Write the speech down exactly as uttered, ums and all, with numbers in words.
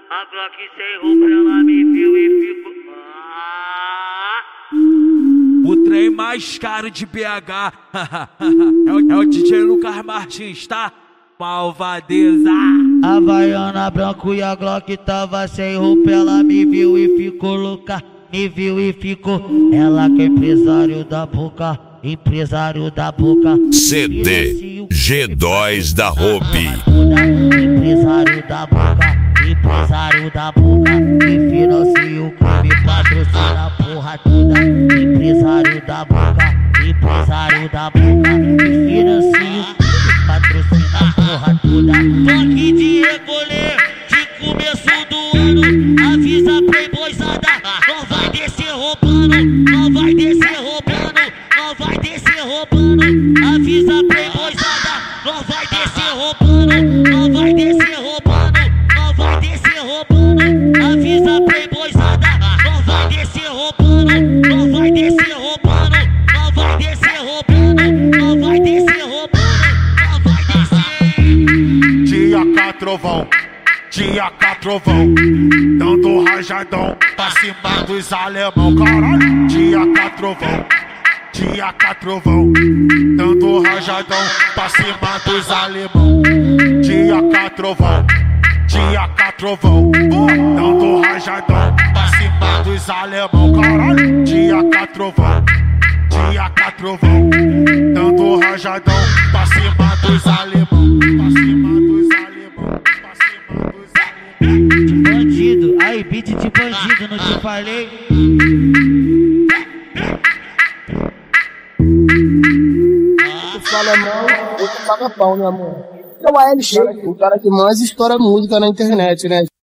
A Glock sem roupa ela me viu e ficou. Ah. O trem mais caro de B H é, o, é o D J Lucas Martins, tá? Malvadeza. Havaiana branco e a Glock tava sem roupa, ela me viu e ficou louca. Me viu e ficou. Ela que é empresário da boca, empresário da boca. C D G dois da Hobby. Empresário da boca, empresário da boca. Me financia o crime, patrocina a porra toda. Empresário da boca, empresário da boca. Me financia o crime, patrocina a porra toda. Toque de recolher, de começo do ano. Avisa playboyzada, não vai descer roubando, não vai descer roubando, não vai descer roubando. Avisa playboyzada, não vai descer roubando, não vai descer roubando, não vai descer roubando. Avisa playboyzada, não vai descer roubando, não vai descer roubando, não vai descer roubando, não vai descer roubando, não vai descer. Dia K trovão, dia K trovão, dando rajadão pra cima dos alemão, caralho. Dia K trovão, dia K trovão, dando rajadão pra cima dos alemão. Dia K trovão, dia K trovão, dando rajadão pra cima dos alemão, caralho. Dia K trovão, dia K trovão, dando rajadão pra cima dos alemão, pra cima dos alemão, pra cima dos alemão. Bandido, aí beat de bandido, não te falei? Esse alemão, outro paga pau, né, amor? É o A L X, o cara que mais estoura música na internet, né?